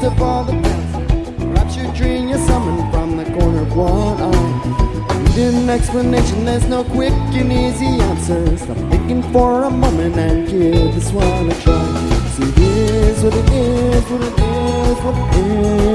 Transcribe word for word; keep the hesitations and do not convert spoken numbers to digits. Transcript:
of all the past. Perhaps your dream you summon from the corner of one eye. Need an explanation, there's no quick and easy answer. Stop thinking for a moment and give this one a try. See, it is what it is, what it is, what it is.